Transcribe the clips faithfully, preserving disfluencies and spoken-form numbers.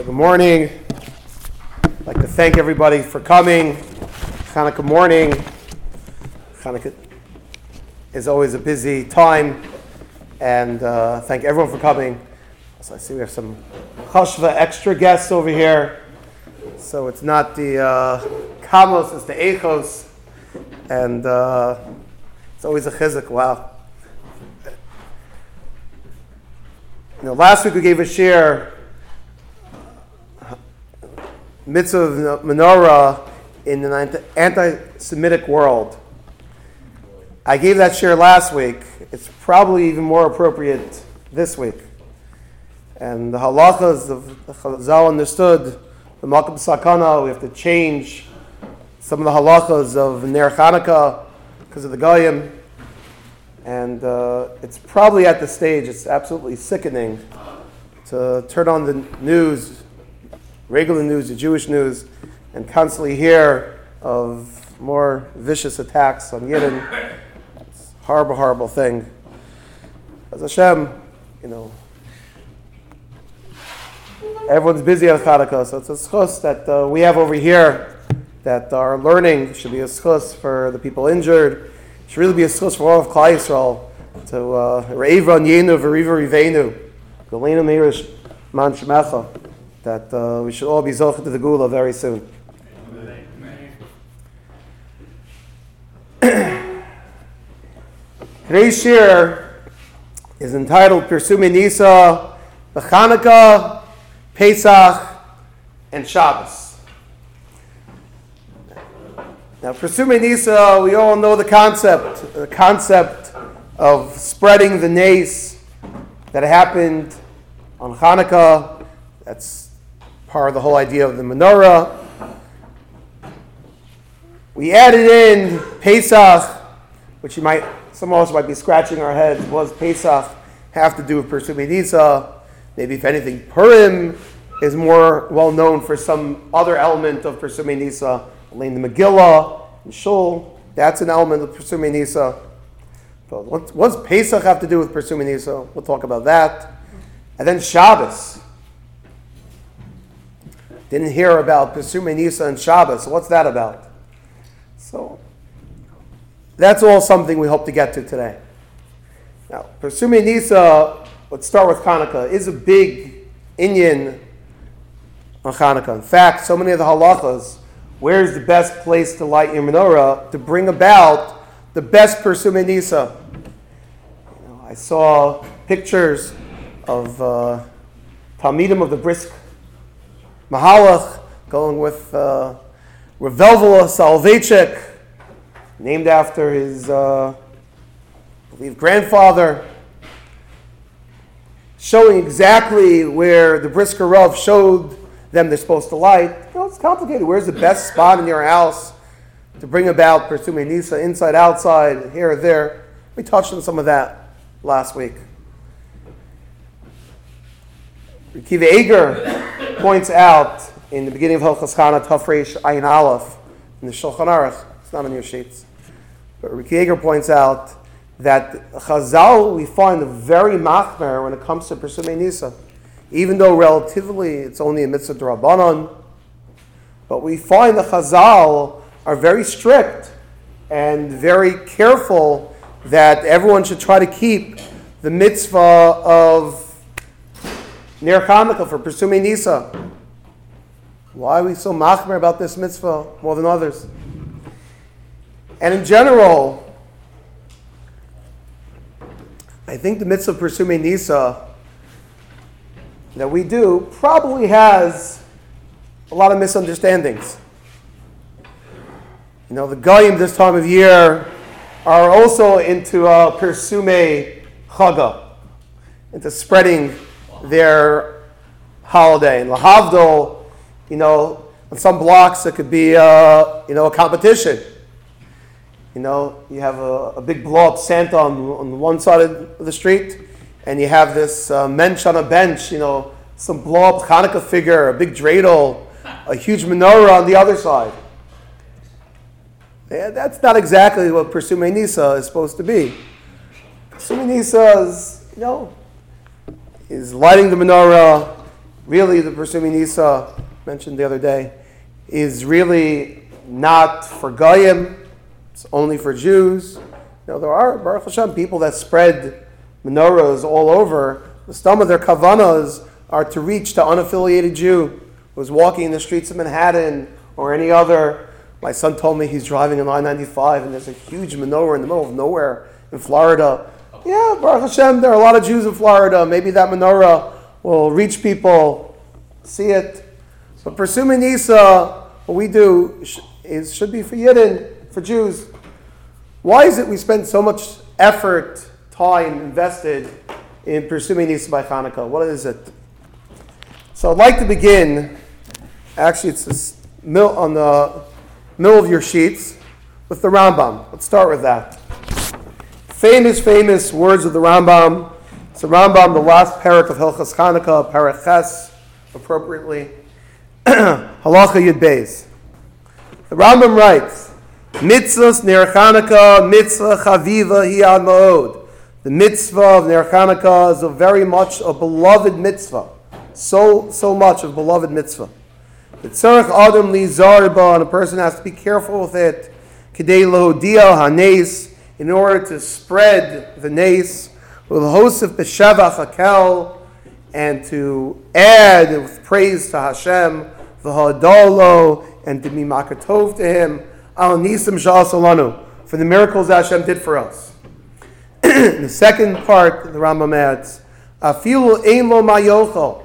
Good morning. I'd like to thank everybody for coming. Hanukkah morning. Hanukkah is always a busy time, and uh, thank everyone for coming. So I see we have some Chashva extra guests over here. So it's not the uh, Kamos, it's the Echos, and uh, it's always a chizuk. Wow. You know, last week we gave a share. Mitzvah of menorah in an anti-Semitic world. I gave that share last week. It's probably even more appropriate this week. And the halachas of the Chazal understood the Malkum Sakana. We have to change some of the halachas of Ner Chanukah because of the Goyim. And uh, it's probably at the stage, it's absolutely sickening to turn on the news, regular news, the Jewish news, and constantly hear of more vicious attacks on Yidden. It's a horrible, horrible thing. As Hashem, you know, everyone's busy on Chanukah, so it's a schus that uh, we have over here that our learning should be a schus for the people injured. It should really be a schus for all of Klal Yisrael to Re'eva Yenu V'Riva Rivenu Golenu Meirish Man Shemecha, that uh, we should all be zocheh to the Gula very soon. Today's shir is entitled Pirsumei Nisa, Chanukah, Pesach, and Shabbos. Now, Pirsumei Nisa, we all know the concept, the concept of spreading the nace that happened on Chanukah. That's part of the whole idea of the menorah. We added in Pesach, which you might, some of us might be scratching our heads. What does Pesach have to do with Pirsumei Nisa? Maybe, if anything, Purim is more well known for some other element of Pirsumei Nisa. Like the Megillah and Shul, that's an element of Pirsumei Nisa. But what, what does Pesach have to do with Pirsumei Nisa? We'll talk about that. And then Shabbos. Didn't hear about Pirsumei Nisa and Shabbos. So what's that about? So that's all something we hope to get to today. Now, Pirsumei Nisa, let's start with Chanukah, is a big inyan on Chanukah. In fact, so many of the halachas, where's the best place to light your menorah to bring about the best Pirsumei Nisa? You know, I saw pictures of uh, Talmidim of the Brisk Mahalach going with uh, Rav Velvola Soloveitchik, named after his, uh, I believe, grandfather, showing exactly where the Brisker Rav showed them they're supposed to light. You know, it's complicated. Where's the best spot in your house to bring about Pirsumei Nisa, inside, outside, here or there? We touched on some of that last week. Akiva Eger points out in the beginning of Hilchos Chana, Tafresh Ayin Aleph, in the Shulchan Aruch, it's not on your sheets, but Akiva Eger points out that Chazal, we find, a very machmer when it comes to Pirsumei Nisa. Even though relatively it's only a mitzvah d'Rabbanan, but we find the Chazal are very strict and very careful that everyone should try to keep the mitzvah of Ner Chanukah for Pirsumei Nisa. Why are we so machmer about this mitzvah more than others? And in general, I think the mitzvah of Pirsumei Nisa that we do probably has a lot of misunderstandings. You know, the Goyim this time of year are also into uh, Pirsumei Chaga, into spreading their holiday. And Lahavdol, you know, on some blocks it could be, uh, you know, a competition. You know, you have a, a big blow-up Santa on, on one side of the street, and you have this uh, mensch on a bench, you know, some blow-up Hanukkah figure, a big dreidel, a huge menorah on the other side. Yeah, that's not exactly what Pirsumei Nisa is supposed to be. Pirsumei Nisa is, you know, is lighting the menorah, really the Persumi Nisa, mentioned the other day, is really not for Goyim, it's only for Jews. You know, there are, Baruch Hashem, people that spread menorahs all over. Some of their kavanas are to reach the unaffiliated Jew who's walking in the streets of Manhattan or any other. My son told me he's driving on I ninety-five and there's a huge menorah in the middle of nowhere in Florida. Yeah, Baruch Hashem, there are a lot of Jews in Florida. Maybe that menorah will reach people, see it. So Persumi Nisa, what we do is should be for Yidden, for Jews. Why is it we spend so much effort, time invested in Persumi Nisa by Hanukkah? What is it? So I'd like to begin, actually it's this mil, on the middle of your sheets, with the Rambam. Let's start with that. Famous, famous words of the Rambam. It's the Rambam, the last parak of Hilchas Hanukkah, parak Ches, appropriately. Halacha Yud Beis. The Rambam writes, Mitzvahs Ner Hanukkah, mitzvah chaviva hi ad ma'od. The mitzvah of Ner Hanukkah is a very much a beloved mitzvah. So, so much of beloved mitzvah. The tzarech adam li zarba, and a person has to be careful with it. Kedei lohodia hanes, in order to spread the nes. With hosef b'shavach hakel, and to add with praise to Hashem, v'hadalo, and to be makatov to Him, al nisim sha'asalanu, for the miracles that Hashem did for us. In the second part, the Rambam adds, afilu ein lo mayochel,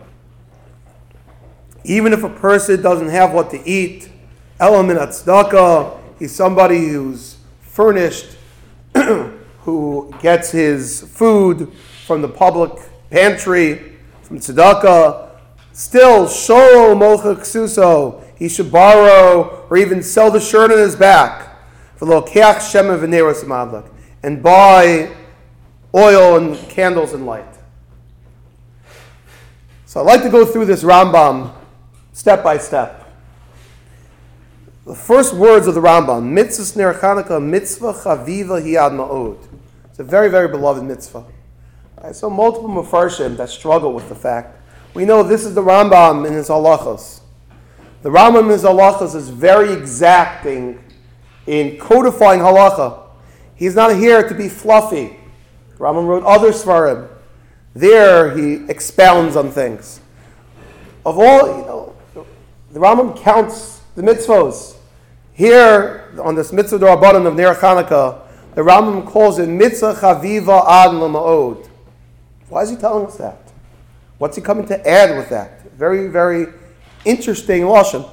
even if a person doesn't have what to eat, elam min tzedakah, he's somebody who's furnished, who gets his food from the public pantry, from tzedakah, still, shoro mocha ksuso, he should borrow or even sell the shirt on his back, and buy oil and candles and light. So I'd like to go through this Rambam step by step. The first words of the Rambam, mitzvah ner Hanukkah, mitzvah chaviva hi ad ma'od. It's a very, very beloved mitzvah. I saw multiple Mefarshim that struggle with the fact. We know this is the Rambam in his halachos. The Rambam in his halachos is very exacting in codifying halacha. He's not here to be fluffy. The Rambam wrote other svarim. There he expounds on things. Of all, you know, the Rambam counts the mitzvos. Here, on this mitzvah d'Rabbanan of Ner Hanukkah, the Rambam calls it mitzvah chaviva ad l'ma'od. Why is he telling us that? What's he coming to add with that? Very, very interesting lashon.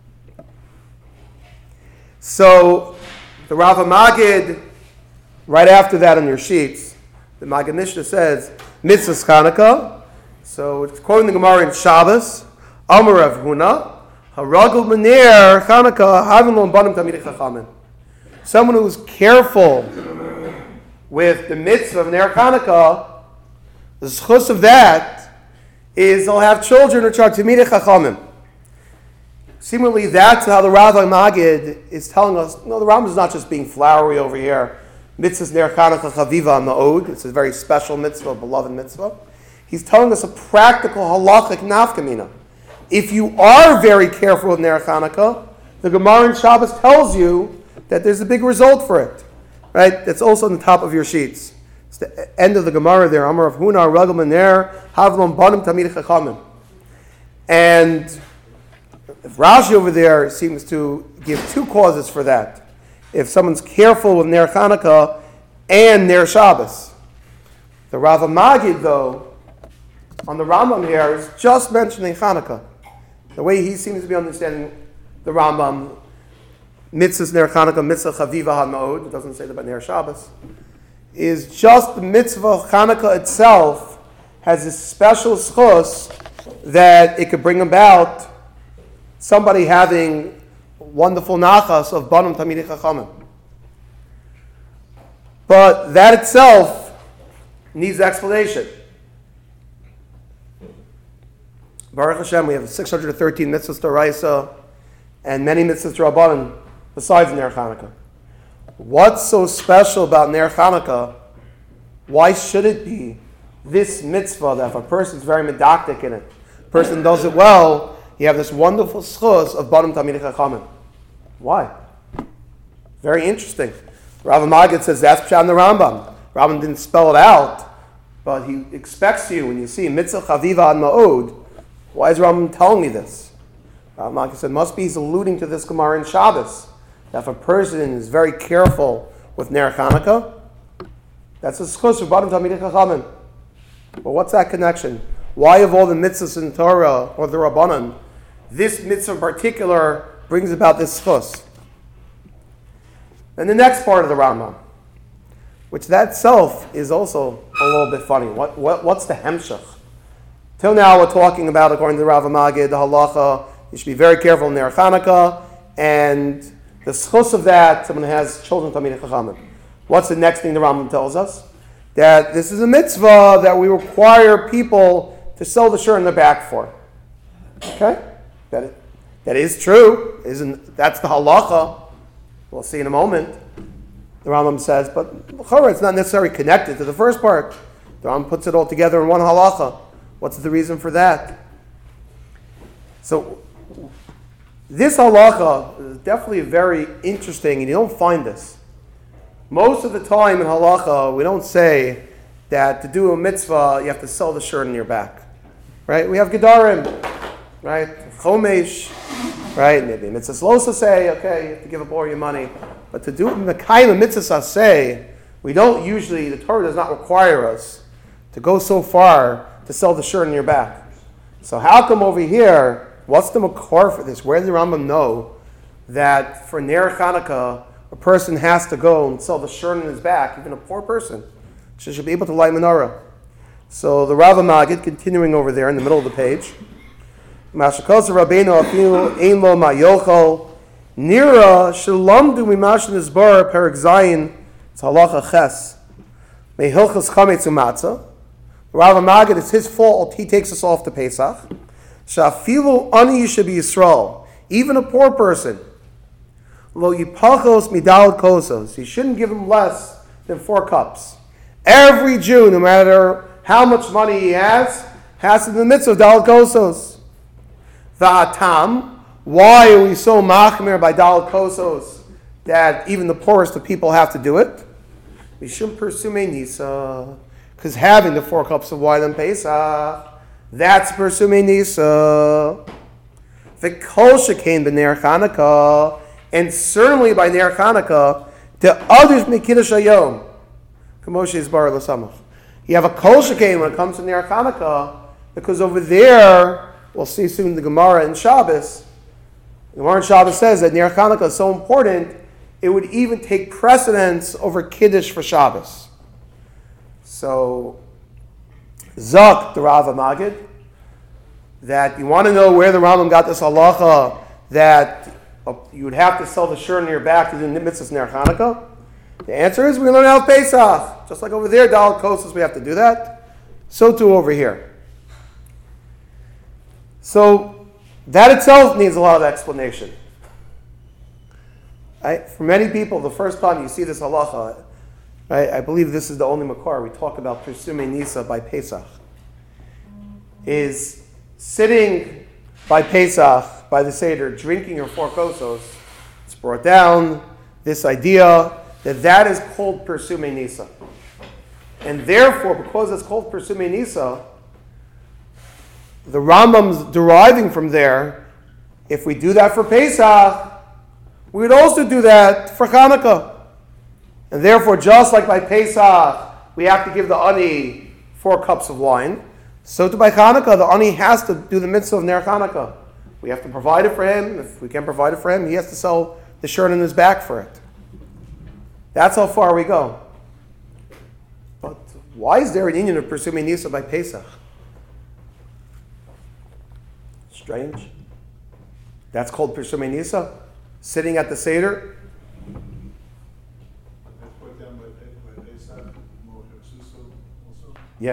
So, the Rav Magid, right after that on your sheets, the Magid Mishnah says, mitzvah Hanukkah. So, it's quoting the Gemara in Shabbos, Amar Rav Huna, Haragul Mener Hanukkah, Havin Lo Banim Tamidei Chachamim. Someone who's careful with the mitzvah of Ner Hanukkah, the zchus of that is they'll have children which are Tamidei Chachamim. Seemingly, that's how the Rav Magid is telling us. No, the Rambam is not just being flowery over here. Mitzvah Ner Hanukkah Chaviva Ma'od. It's a very special mitzvah, a beloved mitzvah. He's telling us a practical halachic nafkamina. If you are very careful with Ner Hanukkah, the Gemara in Shabbos tells you that there's a big result for it. Right? That's also on the top of your sheets. It's the end of the Gemara there. Amar of Huna, Ragel Mener, Havlon Banim Tamidei Chachamim. And if Rashi over there seems to give two causes for that. If someone's careful with Ner Hanukkah and Ner Shabbos. The Rav Magid, though, on the Rambam here, is just mentioning Hanukkah. The way he seems to be understanding the Rambam, mitzvahs Ner Hanukkah, mitzvah chaviva ha-ma'od, it doesn't say that about Ner Shabbos, is just the mitzvah of Hanukkah itself has a special schus that it could bring about somebody having wonderful nachas of Banim Tamidei Chachamim. But that itself needs explanation. Baruch Hashem, we have six hundred thirteen mitzvahs d'oraisa and many mitzvahs d'Rabbanan besides Ner Hanukkah. What's so special about Ner Hanukkah? Why should it be this mitzvah that if a person is very medactic in it, person does it well, you have this wonderful schus of Banim Talmidei Chachamim. Why? Very interesting. Rav Magid says that's Pshat in the Rambam. Rambam didn't spell it out, but he expects you when you see Mitzvah Chaviva and Ma'od. Why is Rambam telling me this? Rav Magid said, must be he's alluding to this Gemara in Shabbos. That if a person is very careful with Ner Chanukah, that's a schus of Banim Talmidei Chachamim. But what's that connection? Why of all the mitzvahs in Torah or the Rabbanan, this mitzvah in particular brings about this schus? And the next part of the Rambam, which that itself is also a little bit funny. What, what what's the hemshach? Till now we're talking about, according to Rav Magid, the halacha, you should be very careful in Ner Chanukah, and the schus of that, someone has children Talmidei Chachamim. What's the next thing the Rambam tells us? That this is a mitzvah that we require people to sell the shirt in the back for. Okay? That is, that is true. Isn't that's the halacha. We'll see in a moment. The Rambam says, but it's not necessarily connected to the first part. The Rambam puts it all together in one halacha. What's the reason for that? So, this halacha is definitely very interesting, and you don't find this. Most of the time in halacha, we don't say that to do a mitzvah, you have to sell the shirt in your back. Right? We have gedarim, right? Chomesh, right? Maybe mitzvah losa say, okay, you have to give up all your money. But to do the kind of mitzvah say, we don't usually, the Torah does not require us to go so far to sell the shirt in your back. So how come over here, what's the makor for this? Where does the Rambam know that for Ner Chanukah, a person has to go and sell the shirt in his back, even a poor person, so should be able to light menorah? So the Rav Magid, continuing over there in the middle of the page, Mashakos Rabbeinu Afinu Ein Lo Mayochol Nira Shalamdu Mimashin Isbar Perik Zayin It's Halacha Ches Mehilchas Chametz Umatzah. Rav Magid, it's his fault. He takes us off to Pesach. Shafilu Ani should be Yisrael, even a poor person. Lo Yipachos Midal Kosos. You shouldn't give him less than four cups. Every Jew, no matter how much money he has, has to do the mitzvah of Dal Kosos. Va'atam, why are we so machmir by Dal Kosos that even the poorest of people have to do it? We shouldn't pursue Nisa, because having the four cups of wine on Pesach, that's pursue Nisa. V'kol shekain b'ner Chanukah, and certainly by Ner Chanukah, the others Mikiddush Hayom. Kamoshe is bar l'samach. You have a kol shekain when it comes to Ner Chanukah, because over there, we'll see soon the Gemara in Shabbos. The Gemara in Shabbos says that Ner Chanukah is so important, it would even take precedence over Kiddush for Shabbos. So, Zak, the Rav Magid, that you want to know where the Rambam got this halacha that you would have to sell the shirt on your back to do mitzvahs Ner Chanukah? The answer is we learn out Pesach. Just like over there, Dal Kosos, we have to do that. So too over here. So that itself needs a lot of explanation. Right? For many people, the first time you see this halacha, right, I believe this is the only makor we talk about Pirsumei Nisa by Pesach, is sitting by Pesach, by the Seder, drinking your four kosos. It's brought down this idea that that is called Pirsumei Nisa. And therefore, because it's called Pirsumei Nisa, the Rambam's deriving from there, if we do that for Pesach, we would also do that for Chanukah. And therefore, just like by Pesach, we have to give the ani four cups of wine, so too by Chanukah, the ani has to do the mitzvah of Ner Chanukah. We have to provide it for him. If we can't provide it for him, he has to sell the shirt on his back for it. That's how far we go. But why is there an union of pursuing Nisa by Pesach? Strange. That's called pursuing Nisa? Sitting at the Seder? Yeah.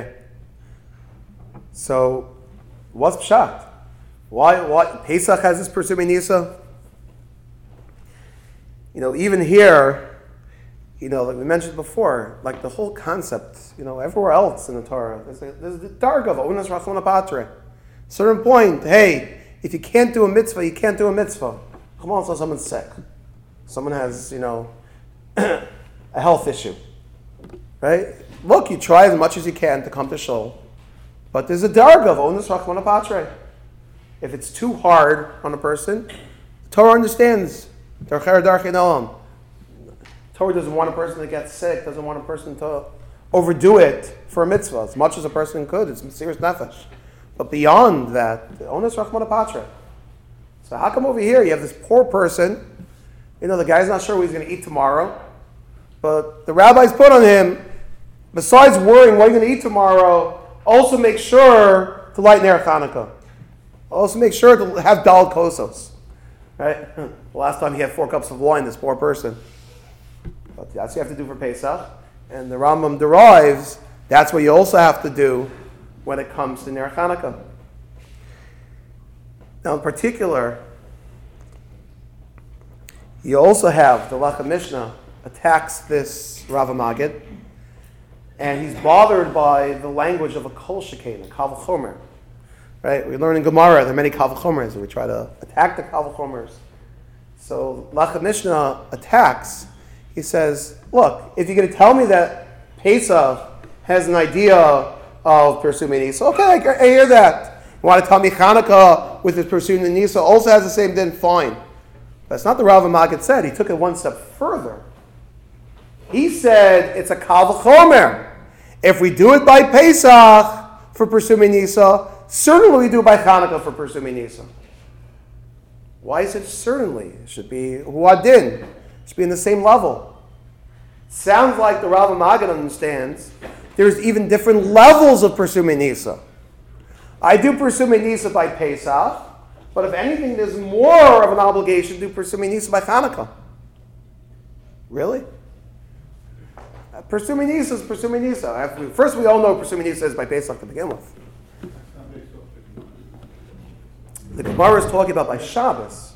So, what's pshat? Why? Why Pesach has this pursuing Nisa? You know, even here, you know, like we mentioned before, like the whole concept, you know, everywhere else in the Torah, there's, a, there's the darga of Onas Rachman Patre. Certain point, hey, if you can't do a mitzvah, you can't do a mitzvah. Come on, so someone's sick. Someone has, you know, a health issue. Right? Look, you try as much as you can to come to shul, but there's a darga of onus rachmana patre. If it's too hard on a person, the Torah understands. Torah doesn't want a person to get sick, doesn't want a person to overdo it for a mitzvah. As much as a person could, it's serious nefesh. But beyond that, onus rachmana patre. So how come over here you have this poor person, you know, the guy's not sure what he's going to eat tomorrow, but the rabbis put on him, besides worrying what you're going to eat tomorrow, also make sure to light Ner Chanukah. Also make sure to have dal kosos. Right? The last time he had four cups of wine, this poor person. But that's what you have to do for Pesach. And the Rambam derives, that's what you also have to do when it comes to Ner Chanukah. Now in particular, you also have the Lacha Mishnah attacks this Rav Magid, and he's bothered by the language of a kol shekain, a kal v'chomer. Right? We learn in Gemara there are many kal v'chomers, and we try to attack the kal v'chomers. So Lacha Mishnah attacks. He says, look, if you're going to tell me that Pesach has an idea of pursuing Nisa, okay, I hear that. You want to tell me Chanukah with his pursuing the Nisa also has the same din, fine. That's not the Rav Magid said. He took it one step further. He said it's a kal v'chomer. If we do it by Pesach for pursuing Nisa, certainly we do it by Chanukah for pursuing Nisa. Why is it certainly? It should be huadin. It should be in the same level. Sounds like the Rav Magid understands there's even different levels of pursuing Nisa. I do pursuing Nisa by Pesach, but if anything, there's more of an obligation to pursuing Nisa by Chanukah. Really? Pursuing Nisa is pursuing Nisa. First, we all know pursuing Nisa is by Pesach to begin with. The Gemara is talking about by Shabbos.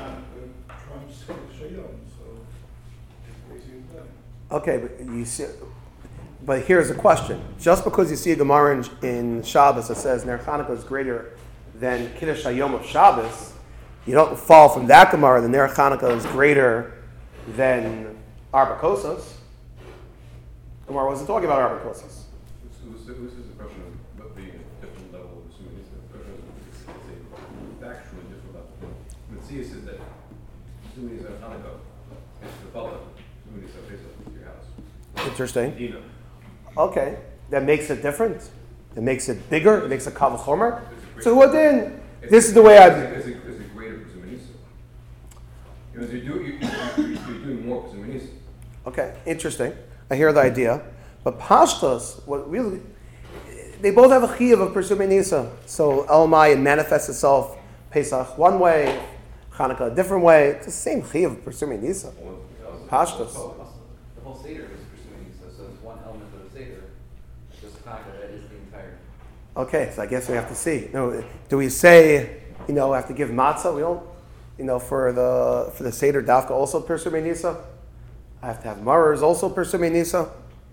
Okay, but you see, but here's a question: just because you see a Gemara in, in Shabbos that says Ner Chanukah is greater than Kiddush Hayom of Shabbos, you don't fall from that Gemara that Ner Chanukah is greater than Arba Kosos. Gemara wasn't talking about Arba Kosos. This is a question of what the different level of assuming is a question of a factually different level. Matthias says that assuming is a Hanukkah, it's the public, assuming is a Pesach to your house. Interesting. Dina. Okay, that makes it different. It makes it bigger. It makes it kal v'chomer. So what then? This is the way I. It's a, it's a greater presuminisa. You know, you're, do, you, you're, you're doing more presuminisa. Okay, interesting. I hear the idea, but pashtos, what really, they both have a chiyuv of pursuing nisa. So Elamai, it manifests itself Pesach one way, Chanukah a different way. It's the same chiyuv of pursuing nisa. Pashtos. The whole seder is pursuing nisa, so it's one element of the seder. Just Chanukah, that is the entire. Okay, so I guess we have to see. No, do we say, you know, have to give matzah? We don't, you know, for the for the seder dafka also pursuing nisa. I have to have marors also pursuing nisa.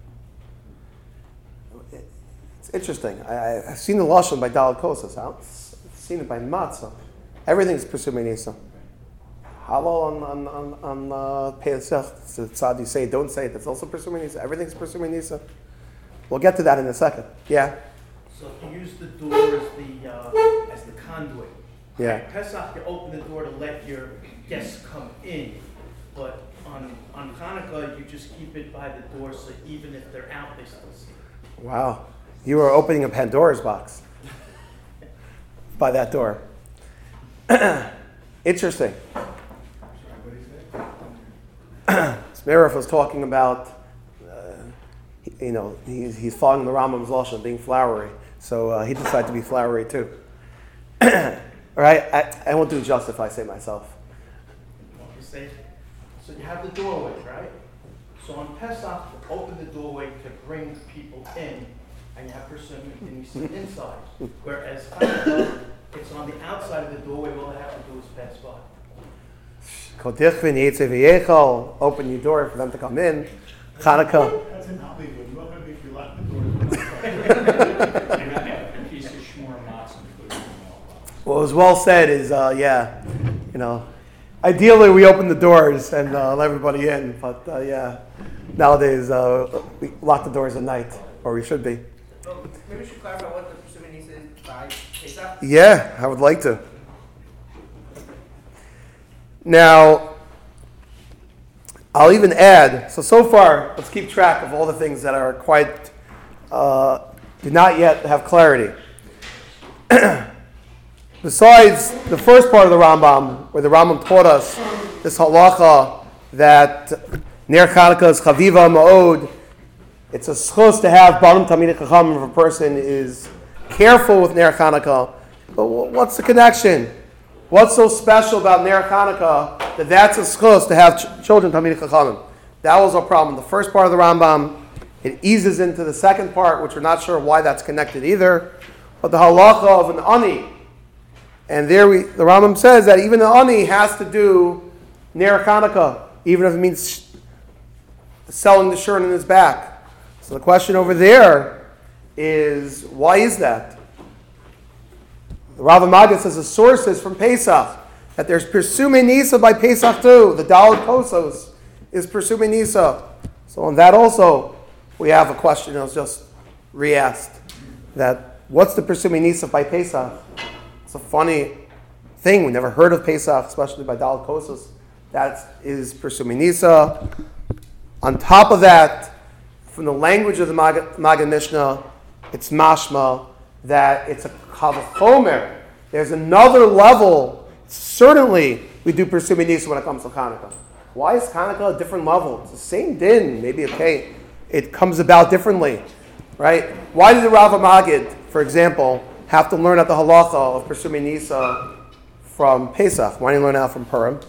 It's interesting. I, I've seen the lashon by Daled Kosas. I've seen it by matzah. Everything's pursuing nisa. Halal on on on on uh, Pesach. So tzad you say don't say it. That's also pursuing nisa. Everything's pursuing nisa. We'll get to that in a second. Yeah. So if you use the door as the uh, as the conduit. Yeah. At Pesach, you open the door to let your guests come in, but on on Hanukkah, you just keep it by the door, so even if they're out, they still see it. Wow, you are opening a Pandora's box by that door. Interesting. Smirov was talking about, uh, you know, he's, he's following the Rambam's lashon, being flowery. So uh, he decided to be flowery too. All right, I, I won't do justice if I say myself. You say, so you have the doorway, right? So on Pesach, you open the doorway to bring people in, and you have person and you sit inside. Whereas Hanukkah, it's on the outside of the doorway. All they have to do is pass by. Open your door for them to come in. Hanukkah. That's in Hollywood. What if you lock the door? A piece of shmur matzah and put it in the What was well said is, uh, yeah, you know, ideally we open the doors and uh, let everybody in, but uh, yeah, nowadays uh, we lock the doors at night, or we should be. Well, maybe we should clarify what the Presuming Nisa is by Pesach. Yeah, I would like to. Now, I'll even add, so so far, let's keep track of all the things that are quite, uh, do not yet have clarity. Besides the first part of the Rambam, where the Rambam taught us this halacha that Ner Chanukah is chaviva ma'od, it's a schus to have banim tamid chacham if a person is careful with Ner Chanukah. But what's the connection? What's so special about Ner Chanukah that that's a schus to have ch- children tamid chacham? That was our problem. The first part of the Rambam, it eases into the second part, which we're not sure why that's connected either. But the halacha of an ani. And there we, the Rambam says that even the ani has to do Ner Chanukah, even if it means sh- selling the shirt in his back. So the question over there is, why is that? The Rav Maggid says the source is from Pesach, that there's Persumei Nisa by Pesach too. The Daled Kosos is Persumei Nisa. So on that also, we have a question that was just re-asked, that what's the Persumei Nisa by Pesach? It's a funny thing. We never heard of Pesach, especially by Daled Kosos. That is Persumei Nisa. On top of that, from the language of the Maggid Maggid Mishnah, it's mashma that it's a kavachomer. There's another level. Certainly, we do Persumei Nisa when it comes to Hanukkah. Why is Hanukkah a different level? It's the same din, maybe okay. It comes about differently, right? Why did the Rav Maggid, for example, have to learn at the halacha of Persumei Nisa from Pesach? Why didn't he learn out from Purim?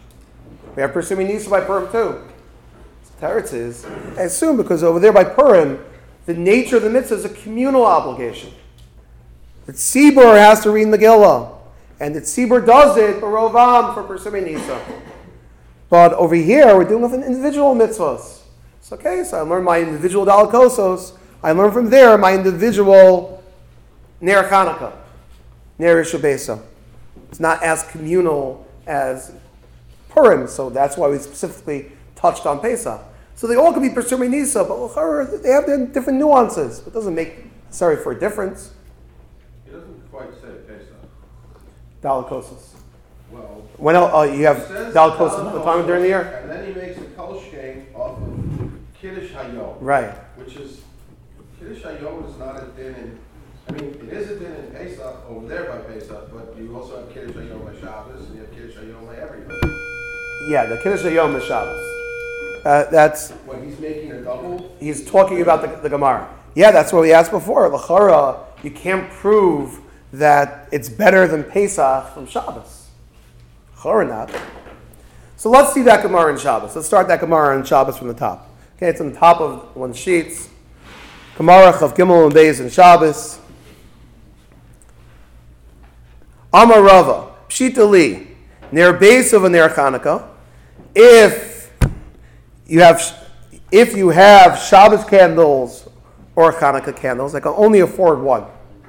We have Persumei Nisa by Purim too. Teretz is, I assume, because over there by Purim, the nature of the mitzvah is a communal obligation. The tzibur has to read Megillah, and the tzibur does it barovam for Persumei Nisa. But over here, we're doing with an individual mitzvahs. It's okay, so I learn my individual Daled Kosos. I learn from there my individual Ner Chanukah, Ner Yishabesa. It's not as communal as Purim, so that's why we specifically touched on Pesach. So they all could be Persumei Nisa, but they have their different nuances. It doesn't make sorry for a difference. He doesn't quite say Pesach. Daled Kosos. Well, When else, uh, you have it says Daled Kosos Daled all the time during the year? And then he makes a kol shkein off of Kiddush Hayom. Right. Which is, Kiddush Hayom is not a din in, I mean, it is a din in Pesach, over there by Pesach, but you also have Kiddush Hayom by Shabbos, and you have Kiddush Hayom by everybody. Yeah, the Kiddush Hayom is Shabbos. Uh, that's, When he's making a double, he's talking about the, the Gemara. Yeah, that's what we asked before. L'chara, you can't prove that it's better than Pesach from Shabbos. L'chara not. So let's see that Gemara in Shabbos. Let's start that Gemara in Shabbos from the top. Okay, it's on the top of one sheets. Gemara Chav Gimel and Beis in Shabbos. Amar Rava, Pshita Li, Ner Beis of a Ner Chanukah. If you have, if you have Shabbos candles or Hanukkah candles, I can only afford one.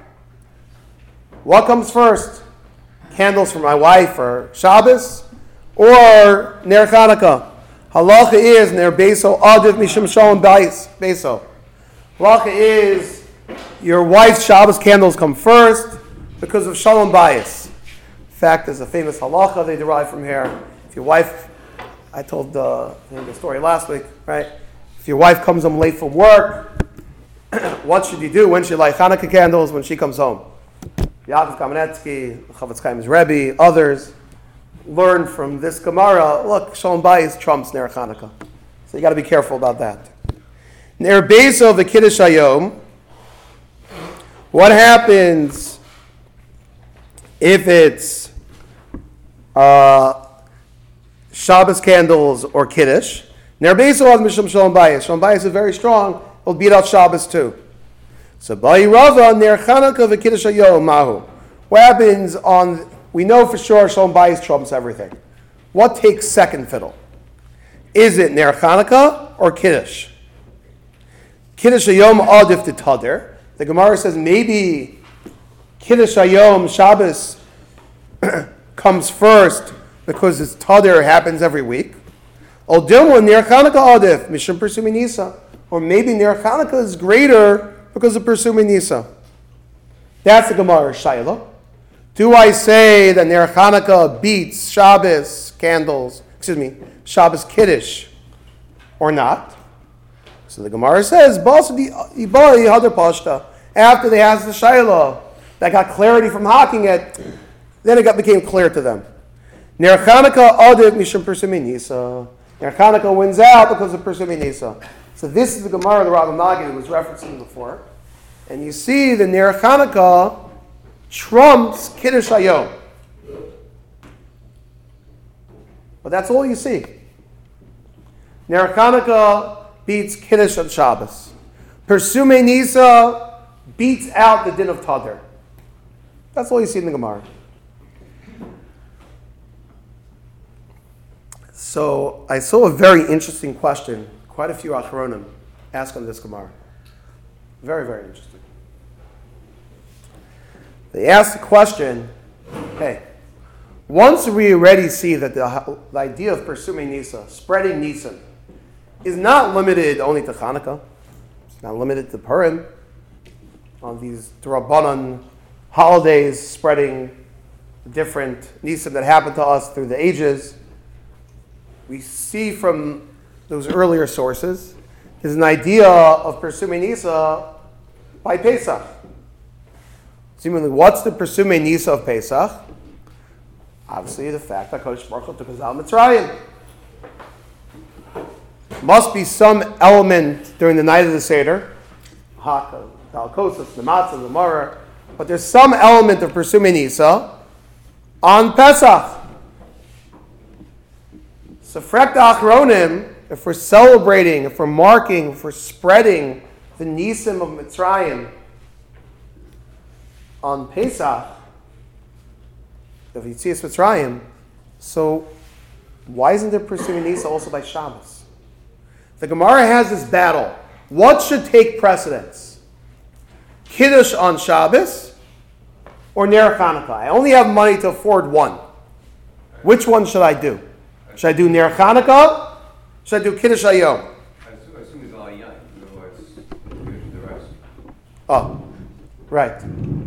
What comes first? Candles for my wife or Shabbos, or Ner Chanukah? Halacha is Ner Beiso Adiv Mishum Shalom Beiso. Halacha is your wife's Shabbos candles come first because of Shalom Bayis. In fact, there's a famous halacha they derive from here. If your wife, I told uh, the story last week, right? If your wife comes home late from work, what should you do? When should you light Hanukkah candles? When she comes home. Yaakov Kamenetsky, Chavetz Chaim's Rebbe, others learn from this Gemara. Look, Shalom Bayis trumps Ner Chanukah, so you got to be careful about that. Ner Beiso the Kiddush Hayom. What happens if it's uh, Shabbos candles or Kiddush? Ner Beiso ad Mishum Shalom Bayis. Shalom Bayis is very strong. It'll beat out Shabbos too. So Bayi Rava Ner Chanukah v'Kiddush Hayom Mahu. What happens on? We know for sure Shalom Bayis trumps everything. What takes second fiddle? Is it Ner Chanukah or Kiddush? Kiddush Hayom Adif T'Tader. The Gemara says maybe Kiddush Hayom Shabbos comes first because its Tadir happens every week. Or Dilma Ner Chanukah Adif, Mishum Persumi Nisa. Or maybe Ner Chanukah is greater because of Persumi Nisa. That's the Gemara Shaila. Do I say that Ner Chanukah beats Shabbos candles, excuse me, Shabbos Kiddush, or not? So the Gemara says, after they asked the Shaila, that got clarity from hawking it, then it got, became clear to them. Ner Chanukah Adif Mishum Persumi Nisa. Ner Chanukah wins out because of Persumi Nisa. So this is the Gemara the Rav Magid was referencing before. And you see the Ner Chanukah trumps Kiddush Hayom. But that's all you see. Ner Chanukah beats Kiddush on Shabbos. Persumi Nisa beats out the din of Tadir. That's all you see in the Gemara. So I saw a very interesting question. Quite a few Achronim ask on this Gemara. Very, very interesting. They asked the question, hey, once we already see that the, the idea of pursuing Nisa, spreading Nisan, is not limited only to Hanukkah, it's not limited to Purim, on these Rabbanan holidays, spreading different Nisan that happened to us through the ages. We see from those earlier sources is an idea of pursuing Nisa by Pesach. Seemingly, what's the pursuing Nisa of Pesach? Obviously, the fact that Kodesh Baruch Hu took us out of Mitzrayim. Must be some element during the night of the Seder, Haka, Dalkosas, the Matzah, the Marah, but there's some element of pursuing Nisa on Pesach. So, Frek Achronim, if we're celebrating, if we're marking, if we're spreading the Nisim of Mitzrayim on Pesach, of Yitzias Mitzrayim, so why isn't there pursuing Nisa also by Shabbos? The Gemara has this battle. What should take precedence? Kiddush on Shabbos or Ner Chanukah? I only have money to afford one. Which one should I do? Should I do Ner Chanukah? Should I do Kiddush Hayom? I assume, I assume it's all yain, otherwise Kiddush the rest. Oh, right.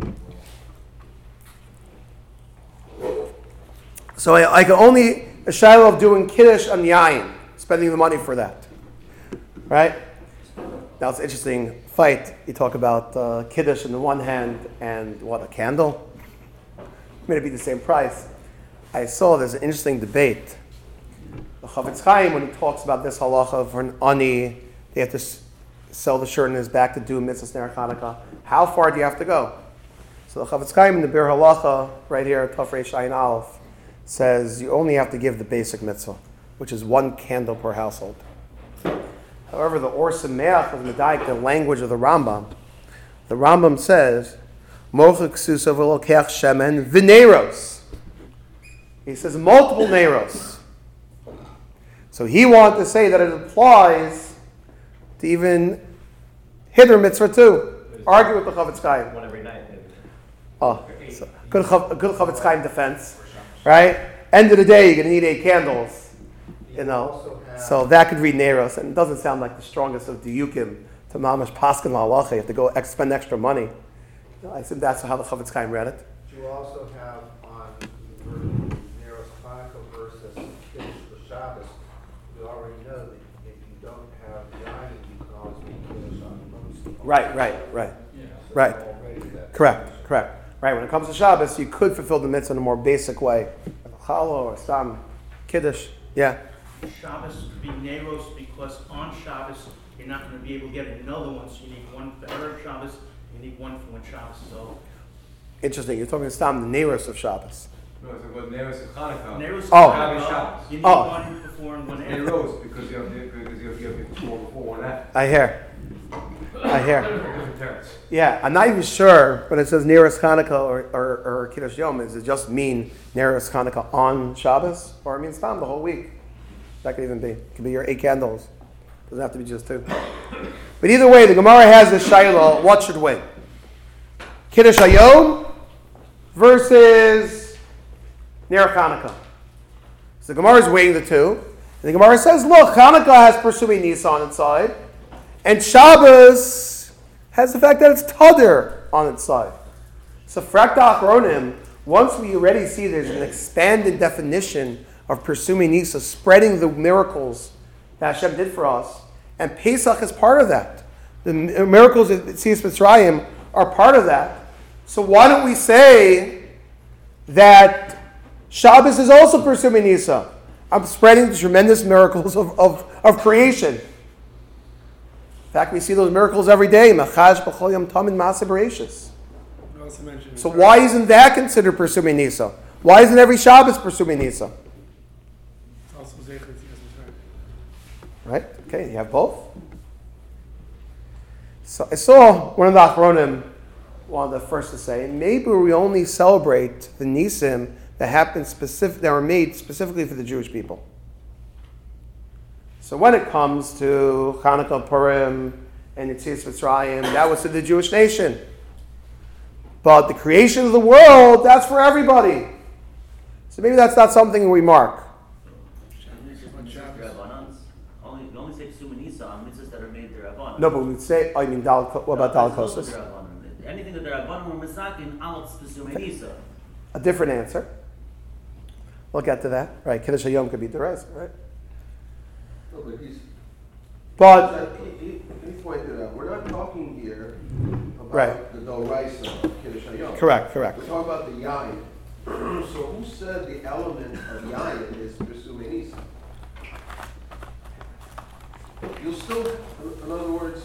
So I, I can only a shiloh of doing Kiddush on Yayin, spending the money for that. Right? Now it's an interesting fight. You talk about uh, Kiddush on the one hand and what, a candle? May it be the same price. I saw there's an interesting debate. The Chavetz Chaim, when he talks about this halacha for an ani, they have to s- sell the shirt in his back to do mitzvahs ner Chanukah. How far do you have to go? So the Chavetz Chaim in the Bir Halacha, right here, Tafrei Shayin Aleph, says you only have to give the basic mitzvah, which is one candle per household. However, the Or Sameach of Medaik, the language of the Rambam, the Rambam says, Mochik Susa v'lokech shemen v'neiros. He says multiple neiros. So he wanted to say that it applies to even Hiddur mitzvah too. Argue with the Chavetz Chaim. One every night. Oh, so good, Chav- good Chavetz Chaim defense, right? End of the day, you're going to need eight candles, you know. So that could read Neiros, and it doesn't sound like the strongest of Diyukim to Mamash Paskin La'alacha. You have to go ex- spend extra money. You know, I said that's how the Chavetz Chaim read it. You also have on the Neros Chanukah versus Kiddush for Shabbos, you already know that if you don't have Yain, you can always make Kiddush on most. Right, right, right, So right. already that- Correct, correct. Right, when it comes to Shabbos, you could fulfill the mitzvah in a more basic way. Challah or Stam, Kiddush, yeah. Shabbos could be Neros because on Shabbos you're not going to be able to get another one, so you need one for Erev Shabbos, you need one for one Shabbos. So Interesting, you're talking Stam, the Neiros of Shabbos. No, it's about Neros and Chanukah. Neros Oh. Chanukah, Shabbos. you need Oh. one before and one And after. Rose, because you have, because you have, you have two more before one after. I hear, I hear. Different terms. Yeah, I'm not even sure when it says Neros Chanukah or, or, or Kiddush Yom, does it just mean Neros Chanukah on Shabbos? Or it means Stam the whole week? That could even be. It could be your eight candles. Doesn't have to be just two. But either way, the Gemara has this Shiloh, what should win? Kiddush Hayom versus Ner Hanukkah. So the Gemara is weighing the two. And the Gemara says, look, Hanukkah has Persumi Nisa on its side, and Shabbos has the fact that it's Tadir on its side. So Frakta Achronim, once we already see there's an expanded definition of Persumi Nisa, spreading the miracles that Hashem did for us, and Pesach is part of that. The miracles at Tzias Mitzrayim are part of that. So why don't we say that Shabbos is also Persumi Nisa? I'm spreading the tremendous miracles of, of, of creation. In fact, we see those miracles every day. So why isn't that considered Persumi Nisa? Why isn't every Shabbos Persumi Nisa? Right? Okay, you have both. So I saw one of the Achronim, one of the first to say, maybe we only celebrate the Nisim that happened specific, that were made specifically for the Jewish people. So when it comes to Hanukkah, Purim, and Yetzias Mitzrayim, that was to the Jewish nation. But the creation of the world, that's for everybody. So maybe that's not something we mark. Only, we only say Persumi Nisa on mitzvahs that are made D'Rabbanan. No, but we'd say, I mean, Dal, what about Dal Kosas? Anything that D'Rabbanan or Misakin, Al Persumi Nisa. A different answer. We'll get to that. Right, Kiddush HaYom could be Derez, right? No, but he's, But, he, he, he pointed out, we're not talking here about Right. the Doraisa of Kiddush HaYom. correct, correct. We're talking about the Yain. So who said the element of Yain is Persumi Nisa? You'll still, in other words,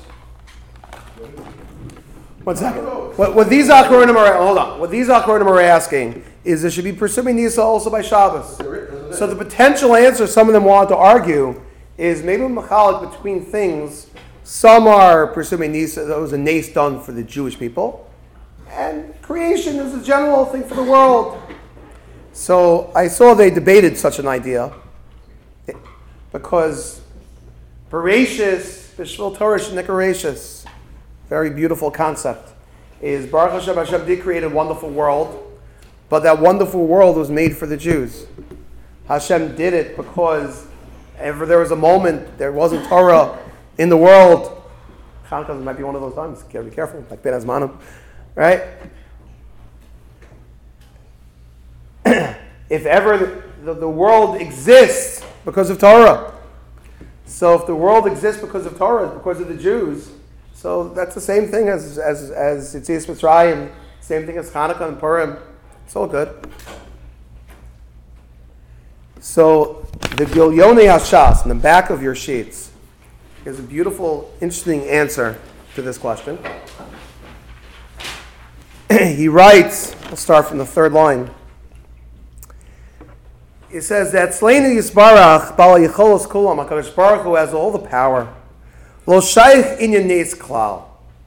One second. What, what these Achronim are, hold on. What these Achronim are asking is there should be Persumi Nisa also by Shabbos. So the potential answer some of them want to argue is maybe machalik between things. Some are Persumi Nisa, that was a nace done for the Jewish people. And creation is a general thing for the world. So I saw they debated such an idea. Because Bereshis, Bishvil Torah Shenikarashis, very beautiful concept, is Baruch Hashem, Hashem did create a wonderful world, but that wonderful world was made for the Jews. Hashem did it because ever there was a moment, there wasn't Torah in the world. Chanukah might be one of those times. You gotta be careful, like Ben Azmanim, right? If ever the, the, the world exists because of Torah. So if the world exists because of Torah, because of the Jews, so that's the same thing as as as Yetzias Mitzrayim, same thing as Hanukkah and Purim. It's all good. So the Gilyonei Hashas in the back of your sheets is a beautiful, interesting answer to this question. He writes, I'll start from the third line. He says that Sleinu Yisbarach Bala Yicholos Kulam HaKadosh Baruch Hu has all the power. Lo Shaykh Inyan Neis Klal.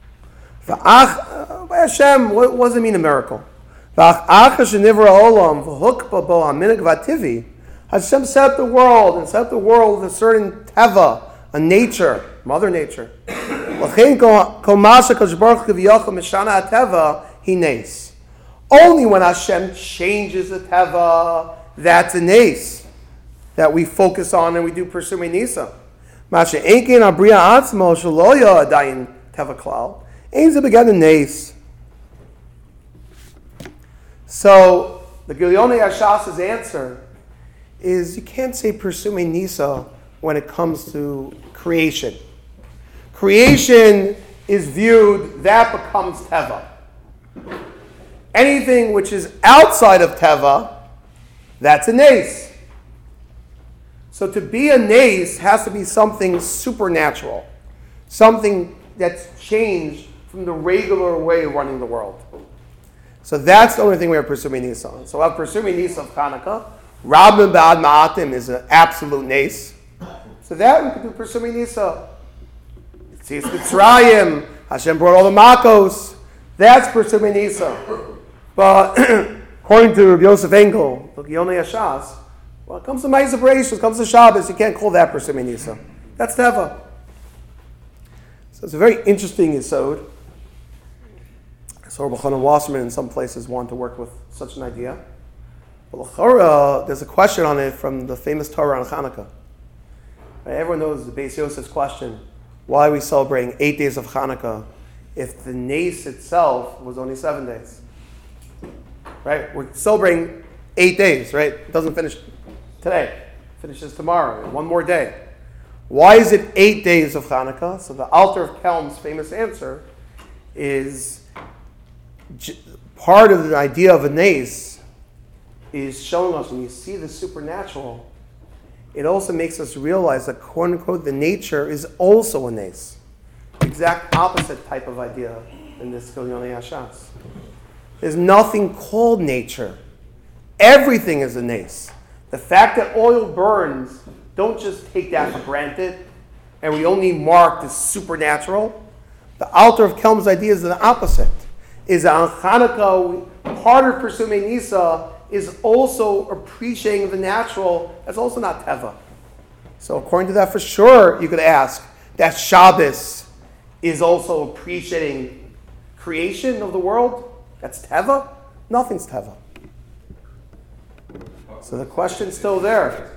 V'ach Hashem, what does it mean a miracle? V'ach Achash Nivra Olam V'hukba Bo HaMinig V'Ativi. Hashem set up the world and set up the world with a certain teva, a nature, mother nature. L'chein Kol Masha Kadosh Baruch Hu V'yochel Mishana HaTeva He Neis. Only when Hashem changes the teva, that's a nace that we focus on and we do Persumi Nisa. Masha Enkin Abriya Atzmo Shaloya Adayin Teva Klal. Ain't it began a nace. So the Gilyonei Hashas's answer is you can't say Persumi Nisa when it comes to creation. Creation is viewed, that becomes Teva. Anything which is outside of Teva, that's a nace. So to be a nace has to be something supernatural, something that's changed from the regular way of running the world. So that's the only thing we have Persumi Nisa on. So we have Persumi Nisa of Hanukkah. Rabbim Ba'ad Ma'atim is an absolute nace. So that we could do Persumi Nisa. Yetzias Mitzrayim, Hashem brought all the Makos. That's Persumi Nisa. But according to Rabbi Yosef Engel, the Gilyonei Hashas, well, it comes to Ma'aseh Bereshis, it comes to Shabbos, you can't call that Persumi Nisa. That's Teva. So it's a very interesting yesod. So Rabbi Chanan Wasserman in some places want to work with such an idea. But l'chora, there's a question on it from the famous Torah on Hanukkah. Right? Everyone knows the Beis Yosef's question: why are we celebrating eight days of Hanukkah if the Nes itself was only seven days? Right? We're celebrating eight days, right? It doesn't finish today. It finishes tomorrow. One more day. Why is it eight days of Hanukkah? So the Alter of Kelm's famous answer is j- part of the idea of a Nes is showing us when you see the supernatural, it also makes us realize that, quote unquote, the nature is also a Nes. Exact opposite type of idea in this Gilyonei Hashas. There's nothing called nature. Everything is a Nes. The fact that oil burns, don't just take that for granted, and we only mark the supernatural. The Alter of Kelm's idea is the opposite. Is that on Hanukkah, part of Persumei Nisa is also appreciating the natural. That's also not Teva. So according to that, for sure, you could ask that Shabbos is also appreciating creation of the world. That's Teva? Nothing's Teva. So the question's still there.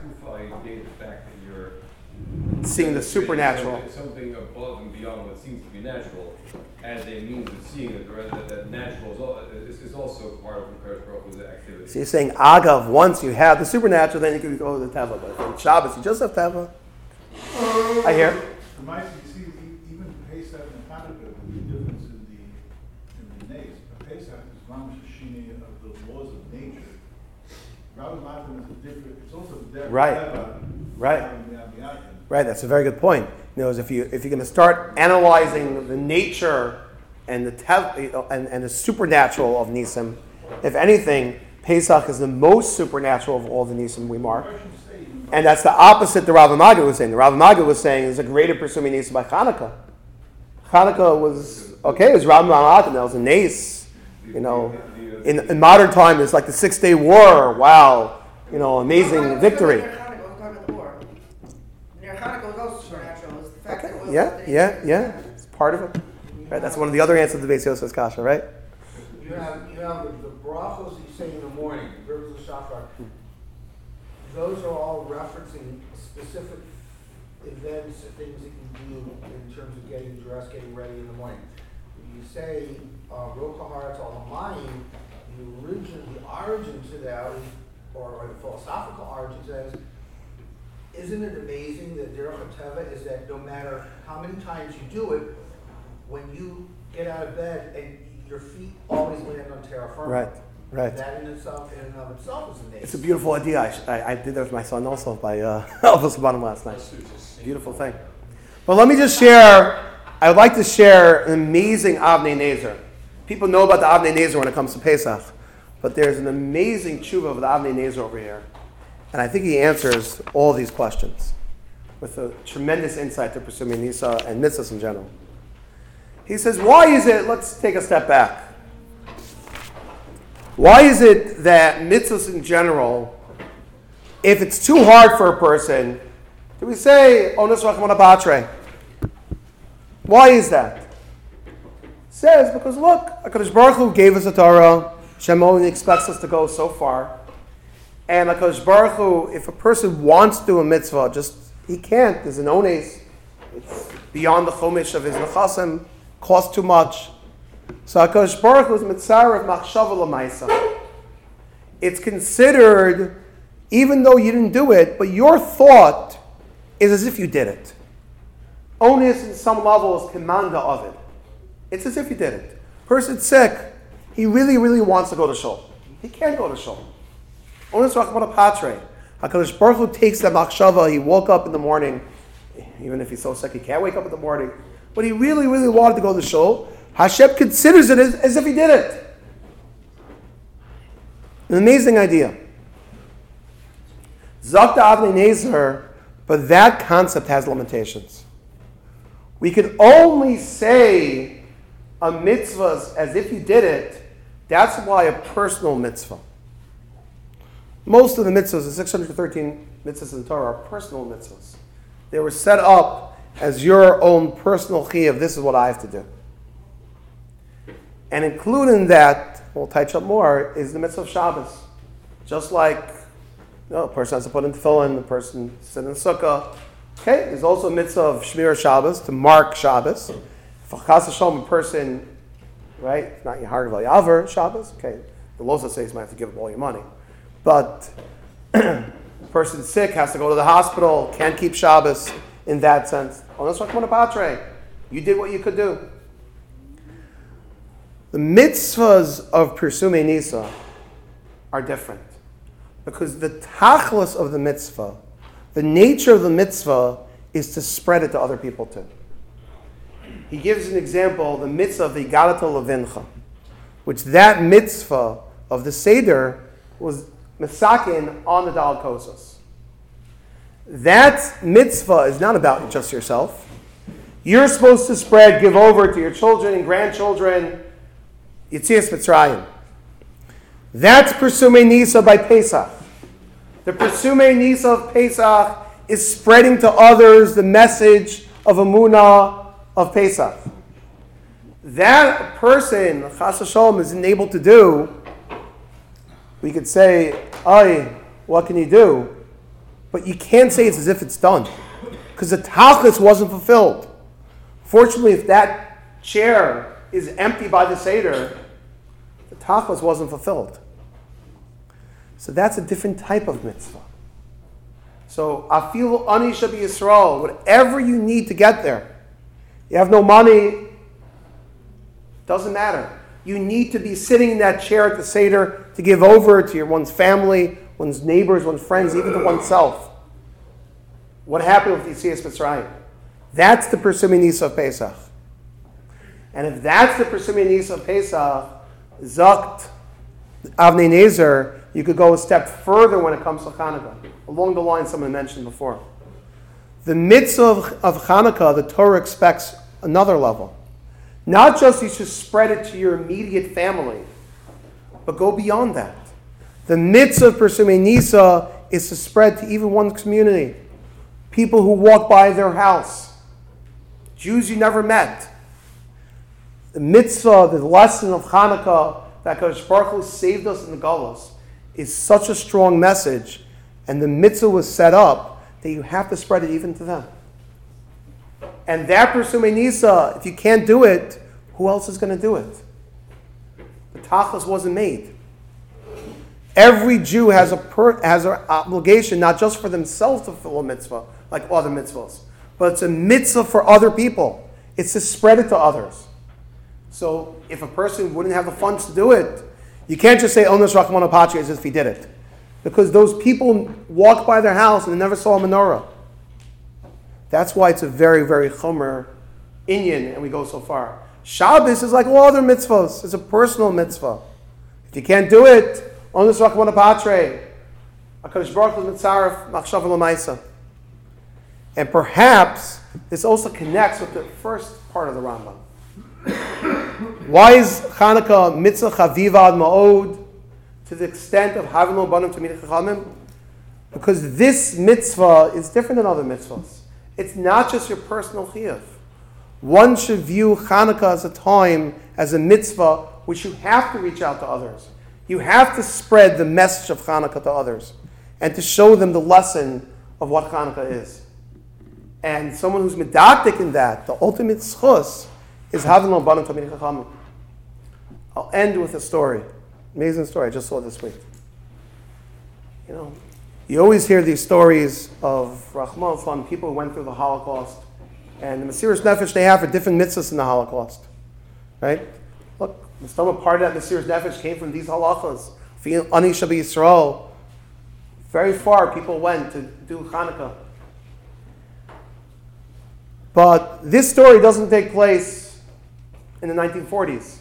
Seeing the supernatural. Something above and beyond what seems to be natural, as a means of seeing it, or that, that natural is, all, is, is also part of the Baruch activity. So you're saying, Agav, once you have the supernatural, then you can go to the Teva. But on Shabbos, you just have Teva. I hear. The Maisa, you see, e- even Pesach and Hanukkah, the difference in the in the names. Pesach is Mamash Hashini of the laws of nature. Rabbi Matan is a different. It's also the different. Right. Right. Right, that's a very good point. You know, if you if you're going to start analyzing the nature and the tev, and, and the supernatural of Nisim, if anything, Pesach is the most supernatural of all the Nisim we mark, and that's the opposite the Rav Magid was saying. The Rav Magid was saying there's a greater pursuing Nisim by Hanukkah. Hanukkah was okay. It was Rav Magid. That was a Nes. You know, in in modern time, it's like the Six Day War. Wow, you know, amazing victory. Okay. Yeah, yeah, yeah. It's part of it. Right. That's one of the other answers to the Beis Yosef's kasha, right? You have you have the, the brachos you say in the morning, rivers of shachar. Those are all referencing specific events, things that you do in terms of getting dressed, getting ready in the morning. When you say Roka Haaretz al Hamayim, the origin, the origin to that, is, or, or the philosophical origin to that is, isn't it amazing that Derech HaTeva is that no matter how many times you do it, when you get out of bed and your feet always land on terra firma. Right, right. That in itself, in and of itself, is amazing. It's a beautiful idea. I, I, I did that with my son also by uh, Elvis Sabanim last night. Beautiful thing. But let me just share, I would like to share an amazing Avnei Nezer. People know about the Avnei Nezer when it comes to Pesach, but there's an amazing tshuva of the Avnei Nezer over here. And I think he answers all these questions with a tremendous insight to pursuing Nisa and mitzvahs in general. He says, why is it, let's take a step back. Why is it that mitzvahs in general, if it's too hard for a person, do we say, Onos Rachmana Batre? Why is that? It says, because look, HaKadosh Baruch Hu gave us a Torah, Shem only expects us to go so far. And HaKadosh Baruch Hu, if a person wants to do a mitzvah, just, he can't. There's an ones. It's beyond the chomish of his nechasim. Costs too much. So HaKadosh Baruch Hu is mitzvah of machshava l'maisa. It's considered, even though you didn't do it, but your thought is as if you did it. Onus, in some level, is commanda of it. It's as if you did it. Person's sick. He really, really wants to go to shul. He can't go to shul. Onus Rachmana Patre. HaKadosh Baruch Hu takes that machshava. He woke up in the morning, even if he's so sick he can't wake up in the morning, but he really, really wanted to go to shul. Hashem considers it as, as if he did it. An amazing idea. Zakta Avnei Nezer, but that concept has limitations. We could only say a mitzvah as if you did it. That's why a personal mitzvah. Most of the mitzvahs, the six hundred thirteen mitzvahs in the Torah, are personal mitzvahs. They were set up as your own personal chiyuv. This is what I have to do. And including that, we'll touch up more, is the mitzvah of Shabbos. Just like you know, a person has to put in tefillin, the person sit in the sukkah. Okay, there's also a mitzvah of Shmir Shabbos, to mark Shabbos. If a chas v'shalom, a person, right, not Yahar Vel Yaver Shabbos, okay, the law says you might have to give up all your money. But a person sick has to go to the hospital, can't keep Shabbos in that sense. You did what you could do. The mitzvahs of Pirsumei Nisa are different. Because the tachlis of the mitzvah, the nature of the mitzvah, is to spread it to other people too. He gives an example, the mitzvah of the Igalata Levincha, which that mitzvah of the Seder was misakin on the Dal Kosas. That mitzvah is not about just yourself. You're supposed to spread, give over to your children and grandchildren, Yetzias Mitzrayim. That's Pirsumei Nisa by Pesach. The Pirsumei Nisa of Pesach is spreading to others the message of Emunah of Pesach. That person, Chas v'shalom, isn't able to do. We could say, "Ay, what can you do?" But you can't say it's as if it's done, because the tachlis wasn't fulfilled. Fortunately, if that chair is empty by the Seder, the tachlis wasn't fulfilled. So that's a different type of mitzvah. So, afilu ani shabi Yisrael, whatever you need to get there. You have no money, doesn't matter. You need to be sitting in that chair at the Seder to give over to your one's family, one's neighbors, one's friends, even to oneself. What happened with Yetzias Mitzrayim? That's the Pirsumei Nisa of Pesach. And if that's the Pirsumei Nisa of Pesach, Zakt Avnei Nezer, you could go a step further when it comes to Hanukkah, along the line someone mentioned before. The mitzvah of, of Hanukkah, the Torah expects another level. Not just you should spread it to your immediate family, but go beyond that. The mitzvah of Pirsumei Nisa is to spread to even one's community. People who walk by their house. Jews you never met. The mitzvah, the lesson of Hanukkah, that Kadosh Baruch Hu saved us in the Galus, is such a strong message, and the mitzvah was set up that you have to spread it even to them. And that Pirsumei Nisa, if you can't do it, who else is going to do it? The tachlis wasn't made. Every Jew has a per, has an obligation not just for themselves to fulfill a mitzvah, like other mitzvahs, but it's a mitzvah for other people. It's to spread it to others. So if a person wouldn't have the funds to do it, you can't just say Onos Rachmana Patri as if he did it. Because those people walked by their house and they never saw a menorah. That's why it's a very, very chomer inyan, and we go so far. Shabbos is like all other mitzvahs. It's a personal mitzvah. If you can't do it, Onos Rachmana Patri, HaKadosh Baruch Hu mitzaref machshav l'maisa. And perhaps this also connects with the first part of the Rambam. Why is Hanukkah mitzvah chaviva ad ma'od to the extent of having no banim tamid chachamim? Because this mitzvah is different than other mitzvahs. It's not just your personal chiyuv. One should view Hanukkah as a time, as a mitzvah, which you have to reach out to others. You have to spread the message of Hanukkah to others and to show them the lesson of what Hanukkah is. And someone who's medactic in that, the ultimate schus, is having no banim tamid chachamim. I'll end with a story. Amazing story I just saw this week. You know, you always hear these stories of Rahman al-Islam, people who went through the Holocaust, and the Mesiras Nefesh they have for different mitzvahs in the Holocaust. Right? Look, some part of that Mesiras Nefesh came from these halachas. Ani Shabi Yisrael. Very far people went to do Hanukkah. But this story doesn't take place in the nineteen forties.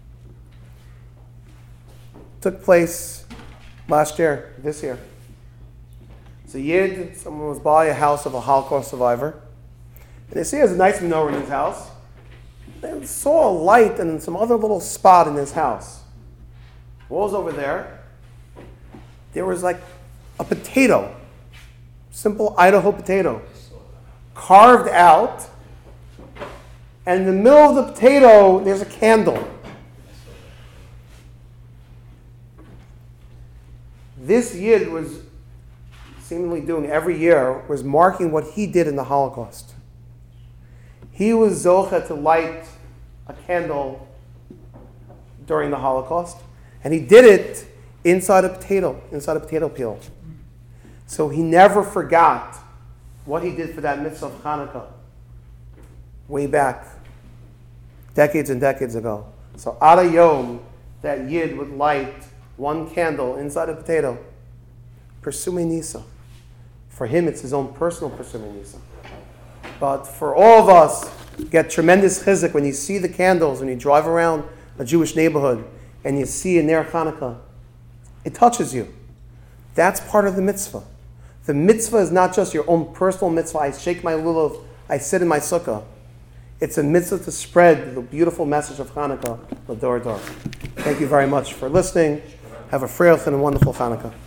It took place last year, this year. It's a Yid, someone was by a house of a Holocaust survivor. And they see there's a nice menorah in his house. They saw a light and some other little spot in his house. What was over there? There was like a potato, simple Idaho potato, carved out. And in the middle of the potato, there's a candle. this Yid was seemingly doing every year was marking what he did in the Holocaust. He was zocha to light a candle during the Holocaust, and he did it inside a potato, inside a potato peel. So he never forgot what he did for that mitzvah of Hanukkah way back, decades and decades ago. So Ada Yom, that Yid would light one candle inside a potato. Persumei Nisa. For him, it's his own personal Persumei Nisa. But for all of us, get tremendous chizuk when you see the candles, when you drive around a Jewish neighborhood and you see a Ner Hanukkah. It touches you. That's part of the mitzvah. The mitzvah is not just your own personal mitzvah. I shake my lulav, I sit in my sukkah. It's a mitzvah to spread the beautiful message of Hanukkah, the Dor Dor. Thank you very much for listening. Have a frail and a wonderful Hanukkah.